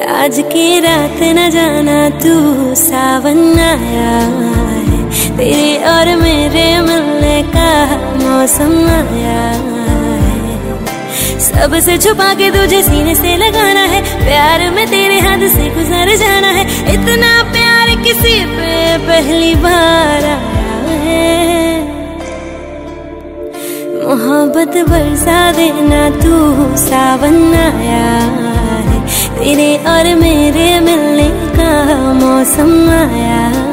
आज की रात न जाना तू सावन आया है, तेरे और मेरे मिलने का मौसम आया है। सबसे छुपा के तुझे सीने से लगाना है, प्यार में तेरे हाथ से गुजर जाना है। इतना प्यार किसी पे पहली बार आया है। मोहब्बत बरसा देना तू सावन आया है, तेरे और मेरे मिलने का मौसम आया।